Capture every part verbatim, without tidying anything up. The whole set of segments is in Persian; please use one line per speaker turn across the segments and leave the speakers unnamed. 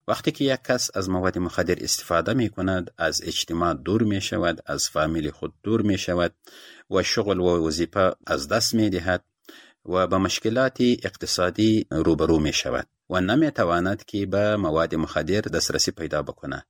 وقتی که یک کس از مواد مخدر استفاده می کند از اجتماع دور می شود، از فامیل خود دور می شود و شغل و وظیفه از دست می دهد و به مشکلات اقتصادی روبرو می شود و نمی تواند که به مواد مخدر دسترسی پیدا بکنه.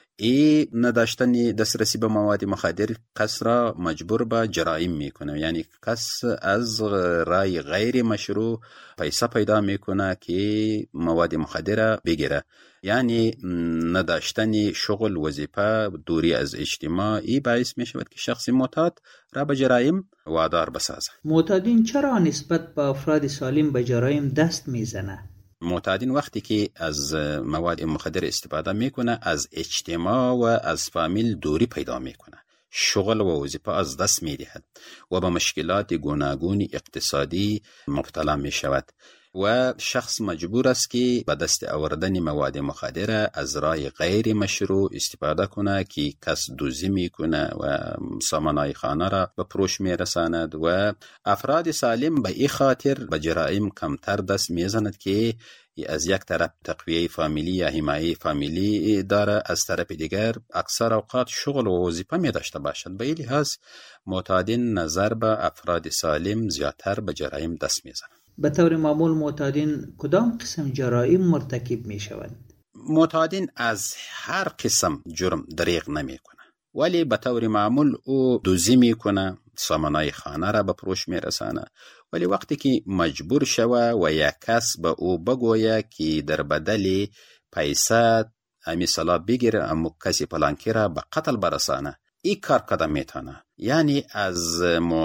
ای نداشتن دسترسی به مواد مخدر کس را مجبور به جرایم میکنه، یعنی کس از رای غیر مشروع پیسه پیدا میکنه که مواد مخدر بگیره، یعنی نداشتن شغل، وظیفه، دوری از اجتماع ای باعث میشود که شخص معتاد را به جرایم وادار بسازه.
معتادین چرا نسبت به افراد سالم به جرایم دست میزنه؟
معتادین وقتی که از مواد مخدر استفاده میکنه از اجتماع و از فامیل دوری پیدا میکنه، شغل و وظیفه از دست میدهد و به مشکلات گوناگون اقتصادی مبتلا میشود و شخص مجبور است که به دست آوردن مواد مخدر از راه غیر مشروع استفاده کنه که کس دزدی میکنه و سامانهای خانه را به فروش میرساند و افراد سالم به این خاطر به جرایم کمتر دست میزند که از یک طرف تقویه فامیلی یا حمایه فامیلی داره، از طرف دیگر اکثر اوقات شغل و وظیفه می داشته باشد. به این لحاظ معتادین نظر به افراد سالم زیادتر به جرایم دست میزنند.
به طور معمول معتادین کدام قسم جرایم مرتکب می شوند؟
معتادین از هر قسم جرم دریغ نمی کنه، ولی به طور معمول او دزدی می کنه، سامانهای خانه را به فروش می رسانه، ولی وقتی که مجبور شوه و یک کس به او بگویه که در بدل پیسه امی صلاح بگیره امو کسی پلانکی را به قتل برسانه، این کار قدم میتانه. یعنی از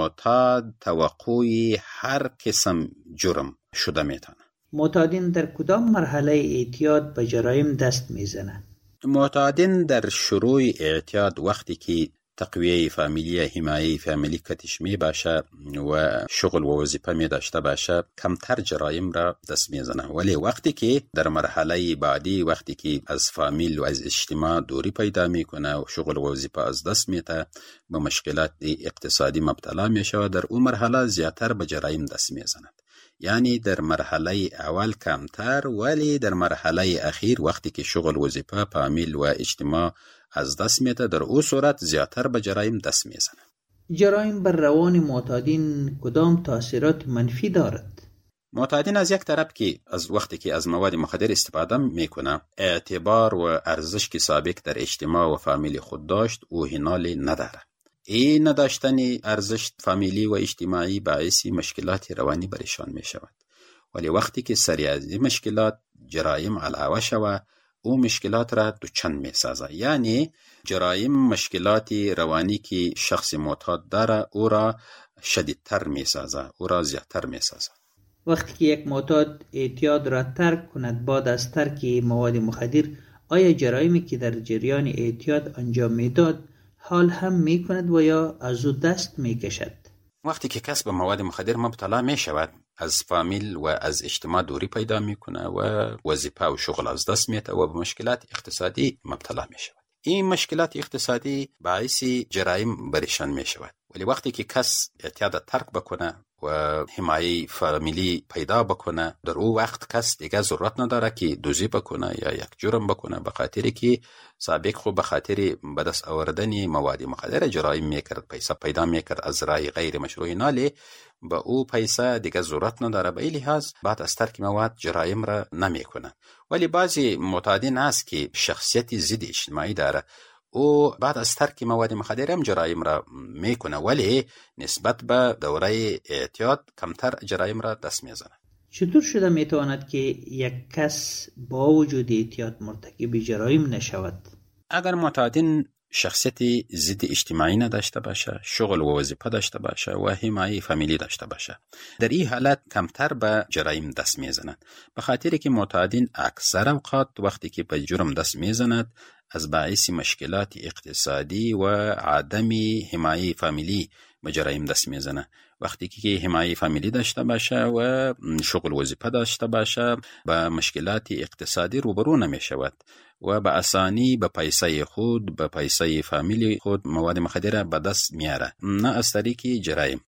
معتاد توقعی هر قسم جرم شده میتانه.
معتادین در کدام مرحله اعتیاد به جرایم دست میزنند؟
معتادین در شروع اعتیاد وقتی که تقویه فامیلی، حمایه فامیلی کتش می باشه و شغل و وظیفه می داشته باشه کمتر جرایم را دست می زنه، ولی وقتی که در مرحله بعدی وقتی که از فامیل و از اجتماع دوری پیدا می کنه و شغل و وظیفه از دست می ته به مشکلات اقتصادی مبتلا می شود، در اون مرحله زیادتر به جرایم دست می زند. یعنی در مرحله اول کمتر، ولی در مرحله اخیر وقتی که شغل، وظیفه، فامیل و اجتماع از دست میده در او صورت زیادتر به جرایم دست میزنه.
جرایم بر روان معتادین کدام تاثیرات منفی دارد؟
معتادین از یک طرف که از وقتی که از مواد مخدر استفاده میکنه اعتبار و ارزش که سابق در اجتماع و فامیل خود داشت او هنال نداره. این نداشتن ارزش فامیلی و اجتماعی باعث مشکلات روانی برشان می شود، ولی وقتی که سری از این مشکلات جرایم علاوه شود او مشکلات را دوچند می سازه. یعنی جرایم مشکلات روانی که شخص معتاد داره او را شدیدتر می سازه، او را زیادتر می سازه.
وقتی که یک معتاد اعتیاد را ترک کند بعد از ترک مواد مخدر، آیا جرایمی که در جریان اعتیاد انجام میداد حال هم می کند و یا از او دست می کشد؟
وقتی که کس به مواد مخدر مبتلا می شود از فامیل و از اجتماع دوری پیدا می کنه و وظیفه و شغل از دست می ته و به مشکلات اقتصادی مبتلا می شود. این مشکلات اقتصادی باعث جرایم برشان می شود، ولی وقتی که کس اعتیاد ترک بکنه و حمایه فامیلی پیدا بکنه در او وقت کس دیگه ضرورت نداره که دزدی بکنه یا یک جرم بکنه، به خاطری که سابق خو به خاطر به دست آوردن مواد مخدر جرایم میکرد، پیسه پیدا میکرد از راه غیر مشروع، نالی به او پیسه دیگه ضرورت نداره. به این لحاظ بعد از ترک مواد جرایم را نمیکنه. ولی بعضی معتادین هست که شخصیت ضد اجتماعی داره، او بعد از ترک مواد مخدر هم جرایم را میکنه، ولی نسبت به دوره اعتیاد کمتر جرایم را دست میزنه.
چطور شده میتواند که یک کس با وجود اعتیاد مرتکب جرایم نشود؟
اگر معتادین شخصیت ضد اجتماعی نداشته باشه، شغل و وظیفه داشته باشه و حمایه فامیلی داشته باشه، در این حالت کمتر به جرایم دست میزنند، به خاطری که معتادین اکثر اوقات وقتی که به جرم دست میزنند از باعث مشکلات اقتصادی و عدم حمایه فامیلی به جرایم دست میزنه. وقتی که حمایه فامیلی داشته باشه و شغل وظیفه داشته باشه به مشکلات اقتصادی روبرو نمی شود و به آسانی به پیسه خود، به پیسه فامیلی خود مواد مخدر به دست میاره، نه از طریق جرایم.